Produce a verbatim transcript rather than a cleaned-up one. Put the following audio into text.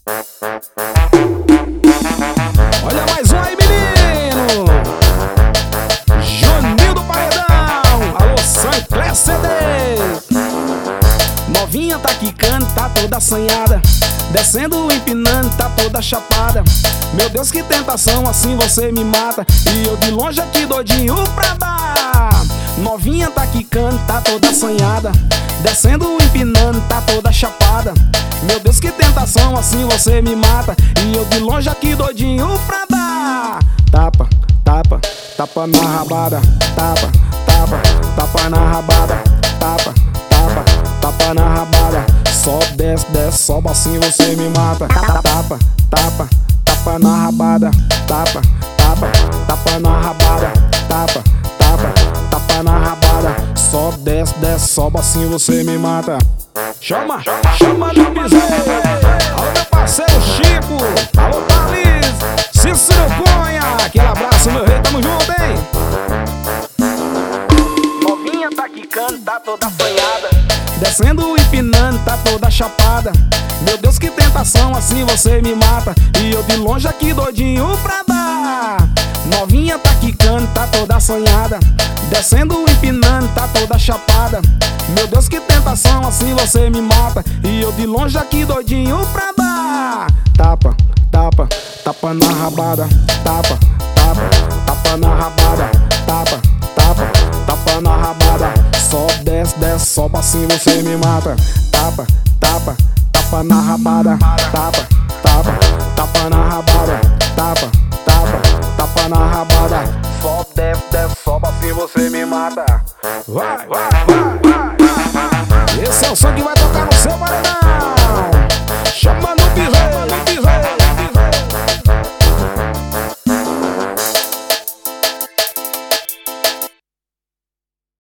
Olha mais um aí, menino! Juninho do Paredão! Alô, Sancler C D! Novinha tá quicando, tá toda assanhada, descendo, empinando, tá toda chapada. Meu Deus, que tentação, assim você me mata. E eu de longe aqui doidinho pra dar. Novinha tá quicando, tá toda assanhada, descendo, empinando, tá toda chapada. Meu Deus, que tentação, assim você me mata. E eu de longe aqui doidinho pra dar. Tapa, tapa, tapa na rabada. Tapa, tapa, tapa na rabada. Tapa, tapa, tapa na rabada. Sobe, desce, desce, sobe, assim você me mata. Tapa, tapa, tapa na rabada. Tapa, tapa, tapa na rabada. Tapa, tapa, tapa na rabada. Sobe, desce, desce, sobe, assim você me mata. Chama, chama no piseiro. Alô, meu parceiro Chico. Alô, Thalys, Cícero Cunha. Aquele abraço, meu rei, tamo junto, hein? Novinha tá quicando, tá toda assanhada, descendo, empinando, tá toda chapada. Meu Deus, que tentação, assim você me mata. E eu de longe aqui doidinho pra dar. Novinha tá quicando, tá toda assanhada, descendo, empinando, tá toda chapada. Meu Deus, que tentação, assim você me mata. E eu de longe aqui doidinho pra dar. Tapa, tapa, tapa na rabada. Tapa, tapa, tapa na rabada. Tapa, tapa, tapa na rabada. Sobe, desce, desce, sobe, assim você me mata. Tapa, tapa, tapa na rabada.